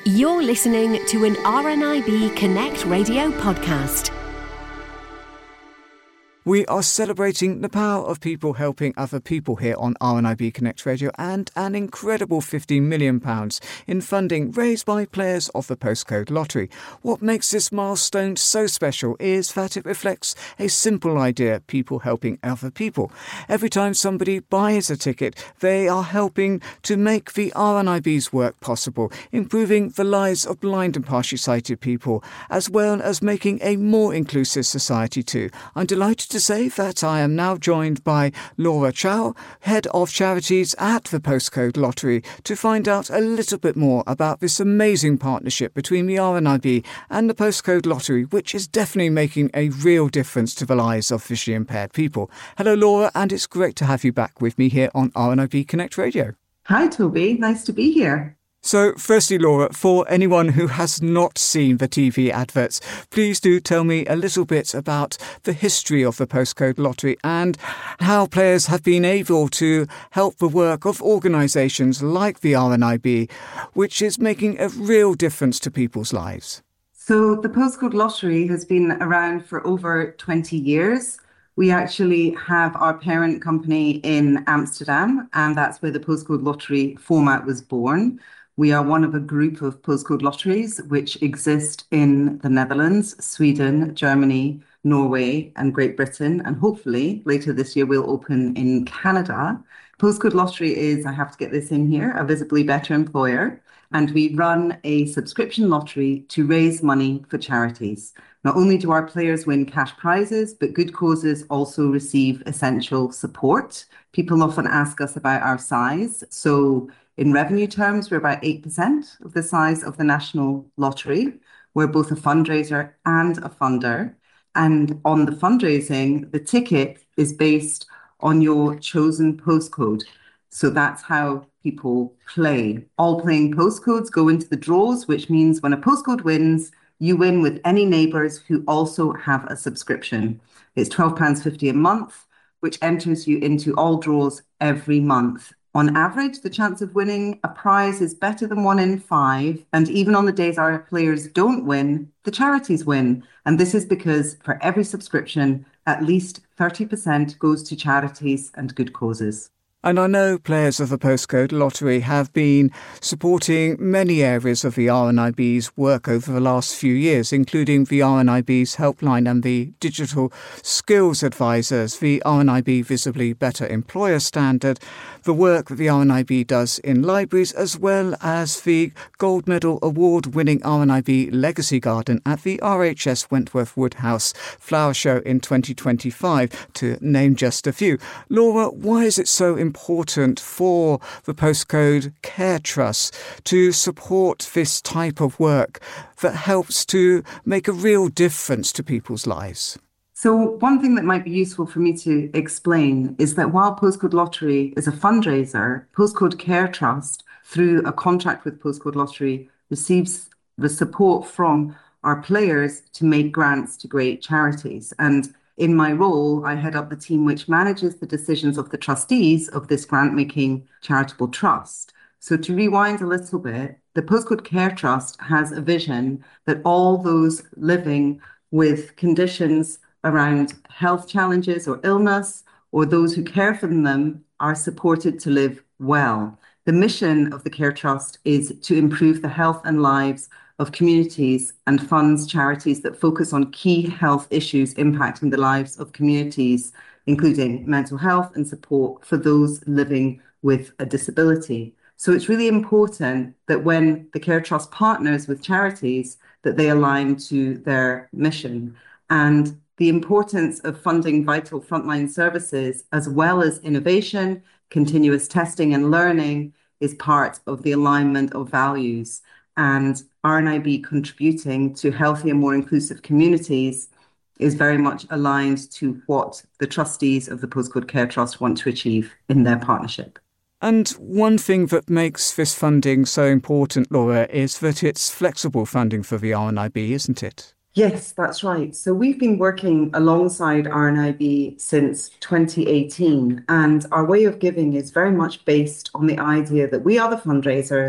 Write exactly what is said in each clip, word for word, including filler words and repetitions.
You're listening to an R N I B Connect radio podcast. We are celebrating the power of people helping other people here on R N I B Connect Radio and an incredible fifteen million pounds in funding raised by players of the Postcode Lottery. What makes this milestone so special is that it reflects a simple idea: people helping other people. Every time somebody buys a ticket, they are helping to make the R N I B's work possible, improving the lives of blind and partially sighted people, as well as making a more inclusive society too. I'm delighted to say that I am now joined by Laura Chow, Head of Charities at the Postcode Lottery, to find out a little bit more about this amazing partnership between the R N I B and the Postcode Lottery, which is definitely making a real difference to the lives of visually impaired people. Hello, Laura, and it's great to have you back with me here on R N I B Connect Radio. Hi, Toby. Nice to be here. So, firstly, Laura, for anyone who has not seen the T V adverts, please do tell me a little bit about the history of the Postcode Lottery and how players have been able to help the work of organisations like the R N I B, which is making a real difference to people's lives. So, the Postcode Lottery has been around for over twenty years. We actually have our parent company in Amsterdam, and that's where the Postcode Lottery format was born. We are one of a group of postcode lotteries which exist in the Netherlands, Sweden, Germany, Norway, and Great Britain. And hopefully later this year we'll open in Canada. Postcode Lottery is, I have to get this in here, a visibly better employer. And we run a subscription lottery to raise money for charities. Not only do our players win cash prizes, but good causes also receive essential support. People often ask us about our size. So in revenue terms, we're about eight percent of the size of the National Lottery. We're both a fundraiser and a funder. And on the fundraising, the ticket is based on your chosen postcode. So that's how people play. All playing postcodes go into the draws, which means when a postcode wins, you win with any neighbours who also have a subscription. It's twelve pounds fifty a month, which enters you into all draws every month. On average, the chance of winning a prize is better than one in five. And even on the days our players don't win, the charities win. And this is because for every subscription, at least thirty percent goes to charities and good causes. And I know players of the Postcode Lottery have been supporting many areas of the R N I B's work over the last few years, including the R N I B's helpline and the digital skills advisors, the R N I B Visibly Better Employer Standard, the work that the R N I B does in libraries, as well as the Gold Medal Award-winning R N I B Legacy Garden at the R H S Wentworth Woodhouse Flower Show in twenty twenty-five, to name just a few. Laura, why is it so important important for the Postcode Care Trust to support this type of work that helps to make a real difference to people's lives? So one thing that might be useful for me to explain is that while Postcode Lottery is a fundraiser, Postcode Care Trust, through a contract with Postcode Lottery, receives the support from our players to make grants to great charities. And in my role, I head up the team which manages the decisions of the trustees of this grant-making charitable trust. So to rewind a little bit, the Postcode Care Trust has a vision that all those living with conditions around health challenges or illness, or those who care for them, are supported to live well. The mission of the Care Trust is to improve the health and lives of communities and funds charities that focus on key health issues impacting the lives of communities, including mental health and support for those living with a disability. So it's really important that when the Care Trust partners with charities, that they align to their mission. And the importance of funding vital frontline services, as well as innovation, continuous testing and learning, is part of the alignment of values. And R N I B contributing to healthier, more inclusive communities is very much aligned to what the trustees of the Postcode Care Trust want to achieve in their partnership. And one thing that makes this funding so important, Laura, is that it's flexible funding for the R N I B, isn't it? Yes, that's right. So we've been working alongside R N I B since twenty eighteen, and our way of giving is very much based on the idea that we are the fundraisers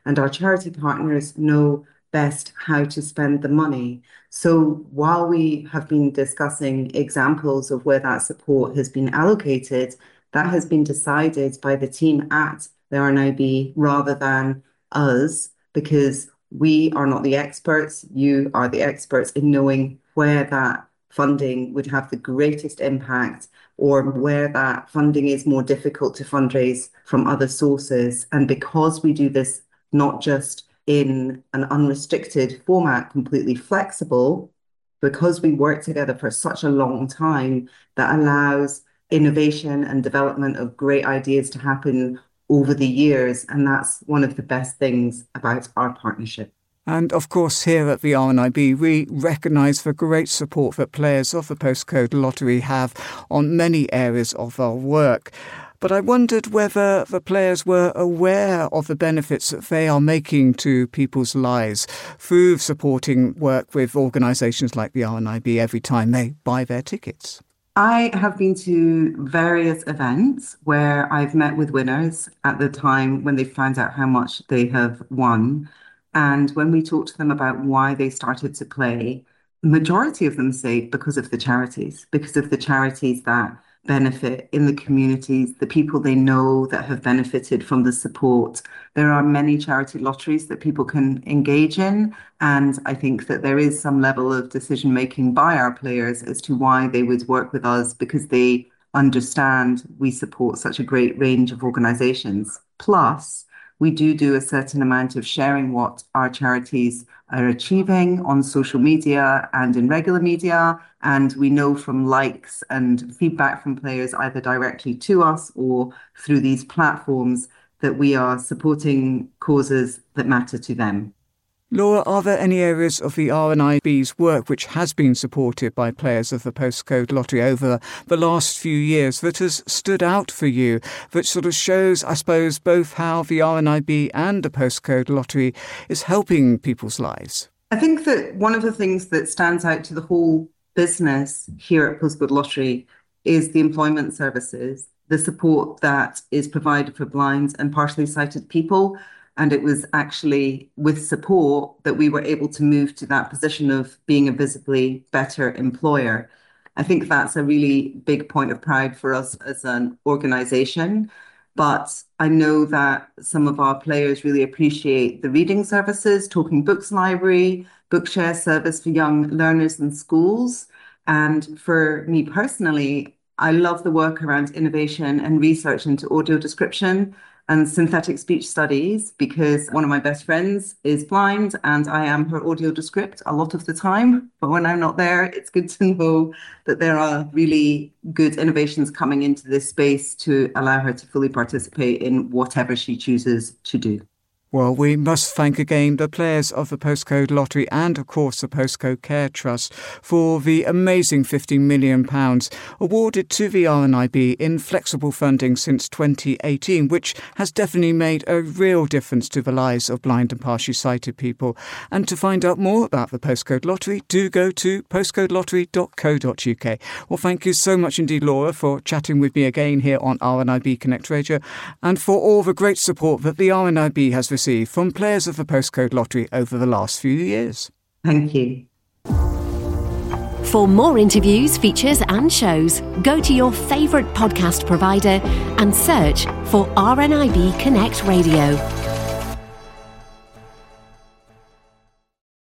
and our charity partners know best how to spend the money. So while we have been discussing examples of where that support has been allocated, that has been decided by the team at the R N I B rather than us, because we are not the experts. You are the experts in knowing where that funding would have the greatest impact, or where that funding is more difficult to fundraise from other sources. And because we do this not just in an unrestricted format, completely flexible, because we work together for such a long time, that allows innovation and development of great ideas to happen over the years. And that's one of the best things about our partnership. And of course, here at the R N I B, we recognise the great support that players of the Postcode Lottery have on many areas of our work. But I wondered whether the players were aware of the benefits that they are making to people's lives through supporting work with organisations like the R N I B every time they buy their tickets. I have been to various events where I've met with winners at the time when they found out how much they have won. And when we talk to them about why they started to play, the majority of them say because of the charities, because of the charities that benefit in the communities, the people they know that have benefited from the support. There are many charity lotteries that people can engage in, and I think that there is some level of decision making by our players as to why they would work with us, because they understand we support such a great range of organisations. Plus, we do do a certain amount of sharing what our charities are achieving on social media and in regular media. And we know from likes and feedback from players, either directly to us or through these platforms, that we are supporting causes that matter to them. Laura, are there any areas of the R N I B's work which has been supported by players of the Postcode Lottery over the last few years that has stood out for you, that sort of shows, I suppose, both how the R N I B and the Postcode Lottery is helping people's lives? I think that one of the things that stands out to the whole business here at Postcode Lottery is the employment services, the support that is provided for blind and partially sighted people. And it was actually with support that we were able to move to that position of being a visibly better employer. I think that's a really big point of pride for us as an organisation. But I know that some of our players really appreciate the reading services, Talking Books Library, Bookshare service for young learners in schools. And for me personally, I love the work around innovation and research into audio description and synthetic speech studies, because one of my best friends is blind and I am her audio descript a lot of the time. But when I'm not there, it's good to know that there are really good innovations coming into this space to allow her to fully participate in whatever she chooses to do. Well, we must thank again the players of the Postcode Lottery and, of course, the Postcode Care Trust for the amazing fifty million pounds awarded to the R N I B in flexible funding since twenty eighteen, which has definitely made a real difference to the lives of blind and partially sighted people. And to find out more about the Postcode Lottery, do go to postcode lottery dot co dot uk. Well, thank you so much indeed, Laura, for chatting with me again here on R N I B Connect Radio, and for all the great support that the R N I B has received from players of the Postcode Lottery over the last few years. Thank you. For more interviews, features and shows, go to your favourite podcast provider and search for R N I B Connect Radio.